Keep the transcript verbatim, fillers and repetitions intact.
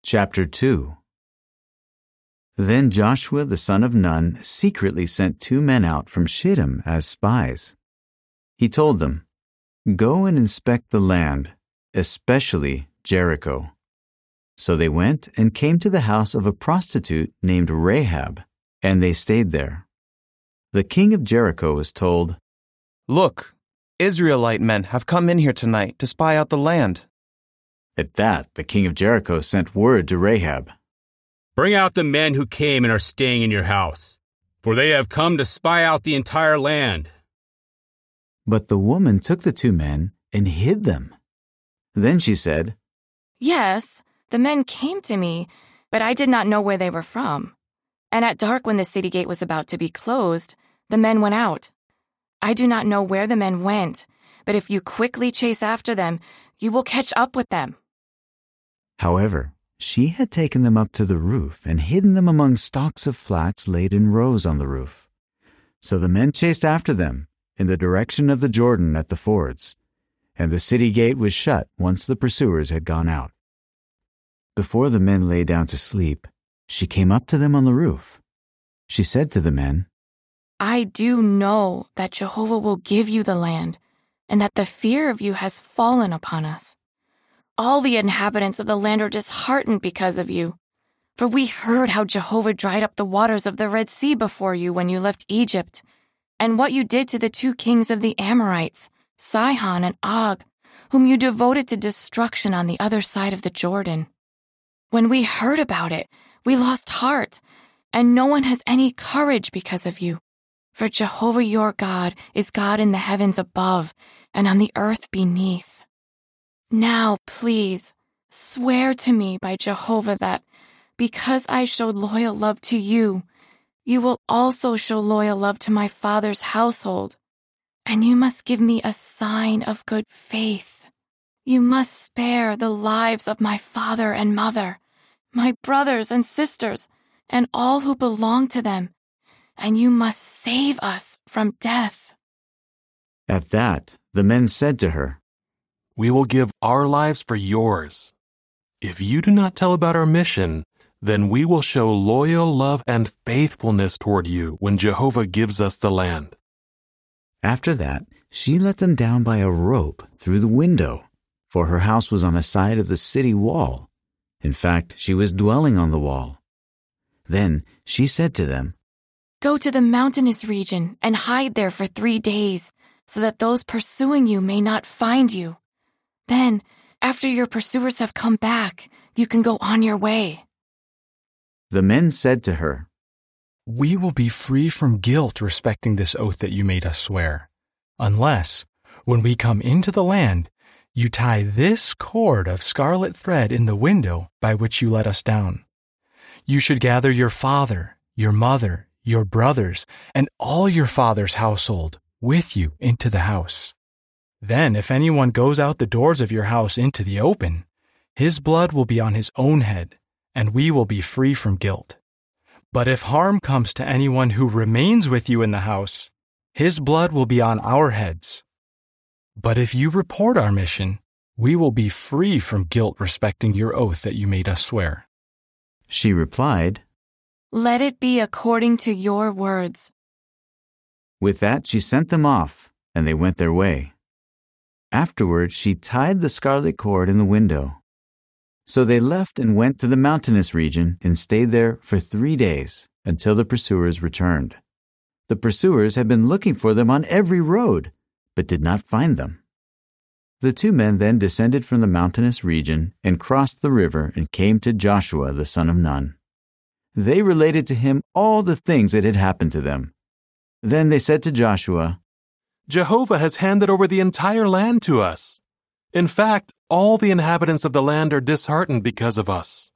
Chapter two. Then Joshua the son of Nun secretly sent two men out from Shittim as spies. He told them, "Go and inspect the land, especially Jericho." So they went and came to the house of a prostitute named Rahab, and they stayed there. The king of Jericho was told, "Look, Israelite men have come in here tonight to spy out the land." At that, the king of Jericho sent word to Rahab, "Bring out the men who came and are staying in your house, for they have come to spy out the entire land." But the woman took the two men and hid them. Then she said, "Yes, the men came to me, but I did not know where they were from. And at dark when the city gate was about to be closed, the men went out. I do not know where the men went, but if you quickly chase after them, you will catch up with them." However, she had taken them up to the roof and hidden them among stalks of flax laid in rows on the roof. So the men chased after them in the direction of the Jordan at the fords, and the city gate was shut once the pursuers had gone out. Before the men lay down to sleep, she came up to them on the roof. She said to the men, "I do know that Jehovah will give you the land, and that the fear of you has fallen upon us. All the inhabitants of the land are disheartened because of you. For we heard how Jehovah dried up the waters of the Red Sea before you when you left Egypt, and what you did to the two kings of the Amorites, Sihon and Og, whom you devoted to destruction on the other side of the Jordan. When we heard about it, we lost heart, and no one has any courage because of you. For Jehovah your God is God in the heavens above and on the earth beneath. Now, please, swear to me by Jehovah that, because I showed loyal love to you, you will also show loyal love to my father's household. And you must give me a sign of good faith. You must spare the lives of my father and mother, my brothers and sisters, and all who belong to them, and you must save us from death." At that, the men said to her, "We will give our lives for yours. If you do not tell about our mission, then we will show loyal love and faithfulness toward you when Jehovah gives us the land." After that, she let them down by a rope through the window, for her house was on a side of the city wall. In fact, she was dwelling on the wall. Then she said to them, "Go to the mountainous region and hide there for three days, so that those pursuing you may not find you. Then, after your pursuers have come back, you can go on your way." The men said to her, "We will be free from guilt respecting this oath that you made us swear, unless, when we come into the land, you tie this cord of scarlet thread in the window by which you let us down. You should gather your father, your mother, your brothers, and all your father's household with you into the house. Then if anyone goes out the doors of your house into the open, his blood will be on his own head, and we will be free from guilt. But if harm comes to anyone who remains with you in the house, his blood will be on our heads. But if you report our mission, we will be free from guilt respecting your oath that you made us swear." She replied, "Let it be according to your words." With that, she sent them off, and they went their way. Afterward, she tied the scarlet cord in the window. So they left and went to the mountainous region and stayed there for three days until the pursuers returned. The pursuers had been looking for them on every road, but did not find them. The two men then descended from the mountainous region and crossed the river and came to Joshua the son of Nun. They related to him all the things that had happened to them. Then they said to Joshua, "Jehovah has handed over the entire land to us. In fact, all the inhabitants of the land are disheartened because of us."